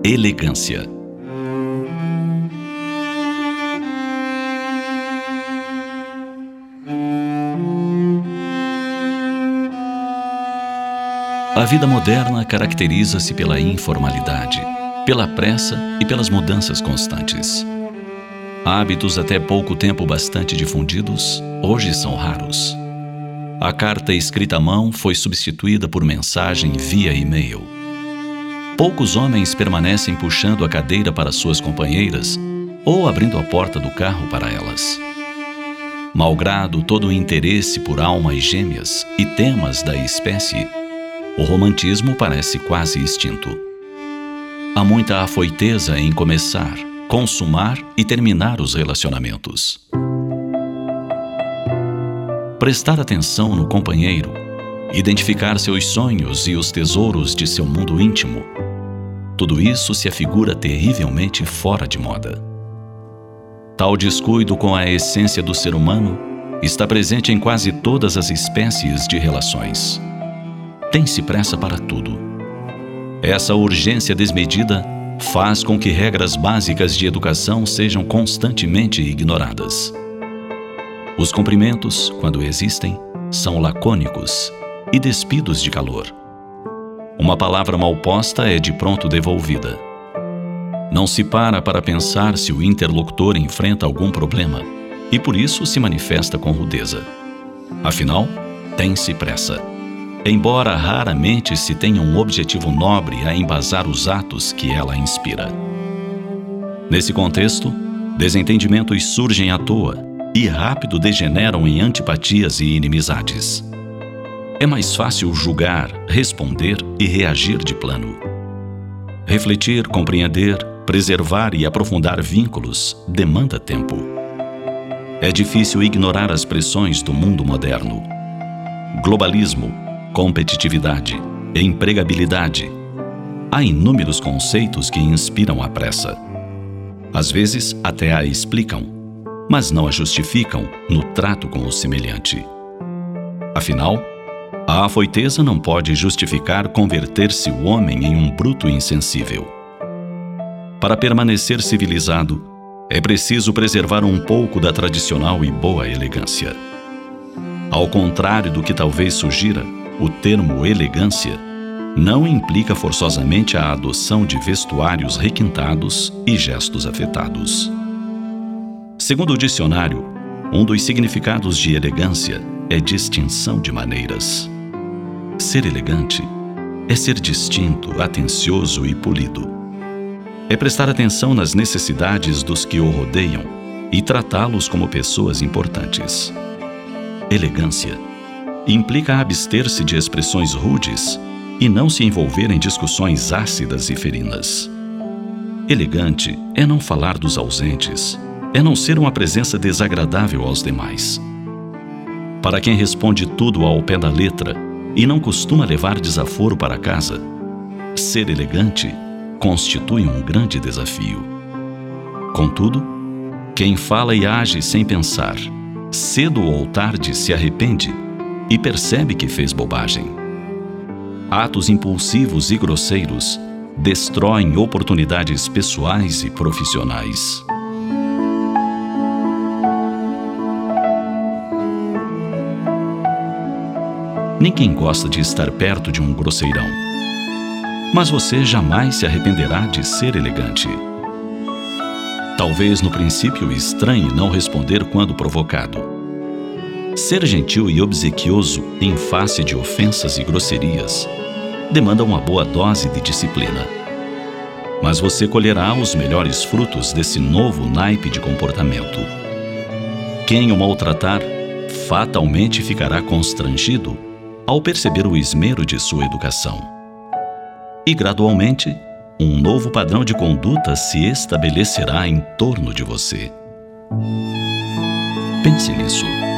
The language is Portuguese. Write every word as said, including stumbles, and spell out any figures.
elegância. A vida moderna caracteriza-se pela informalidade, pela pressa e pelas mudanças constantes. Hábitos até pouco tempo bastante difundidos, hoje são raros. A carta escrita à mão foi substituída por mensagem via e-mail. Poucos homens permanecem puxando a cadeira para suas companheiras ou abrindo a porta do carro para elas. Malgrado todo o interesse por almas gêmeas e temas da espécie, o romantismo parece quase extinto. Há muita afoiteza em começar, consumar e terminar os relacionamentos. Prestar atenção no companheiro, identificar seus sonhos e os tesouros de seu mundo íntimo, tudo isso se afigura terrivelmente fora de moda. Tal descuido com a essência do ser humano está presente em quase todas as espécies de relações. Tem-se pressa para tudo. Essa urgência desmedida faz com que regras básicas de educação sejam constantemente ignoradas. Os cumprimentos, quando existem, são lacônicos e despidos de calor. Uma palavra mal posta é de pronto devolvida. Não se para para pensar se o interlocutor enfrenta algum problema e por isso se manifesta com rudeza. Afinal, tem-se pressa. Embora raramente se tenha um objetivo nobre a embasar os atos que ela inspira. Nesse contexto, desentendimentos surgem à toa e rápido degeneram em antipatias e inimizades. É mais fácil julgar, responder e reagir de plano. Refletir, compreender, preservar e aprofundar vínculos demanda tempo. É difícil ignorar as pressões do mundo moderno. Globalismo, competitividade, empregabilidade. Há inúmeros conceitos que inspiram a pressa. Às vezes até a explicam, mas não a justificam no trato com o semelhante. Afinal, a afoiteza não pode justificar converter-se o homem em um bruto insensível. Para permanecer civilizado, é preciso preservar um pouco da tradicional e boa elegância. Ao contrário do que talvez sugira, o termo elegância não implica forçosamente a adoção de vestuários requintados e gestos afetados. Segundo o dicionário, um dos significados de elegância é distinção de maneiras. Ser elegante é ser distinto, atencioso e polido. É prestar atenção nas necessidades dos que o rodeiam e tratá-los como pessoas importantes. Elegância implica abster-se de expressões rudes e não se envolver em discussões ácidas e ferinas. Elegante é não falar dos ausentes, é não ser uma presença desagradável aos demais. Para quem responde tudo ao pé da letra e não costuma levar desaforo para casa, ser elegante constitui um grande desafio. Contudo, quem fala e age sem pensar, cedo ou tarde se arrepende e percebe que fez bobagem. Atos impulsivos e grosseiros destroem oportunidades pessoais e profissionais. Ninguém gosta de estar perto de um grosseirão. Mas você jamais se arrependerá de ser elegante. Talvez no princípio estranhe não responder quando provocado. Ser gentil e obsequioso em face de ofensas e grosserias demanda uma boa dose de disciplina. Mas você colherá os melhores frutos desse novo naipe de comportamento. Quem o maltratar fatalmente ficará constrangido ao perceber o esmero de sua educação. E gradualmente, um novo padrão de conduta se estabelecerá em torno de você. Pense nisso.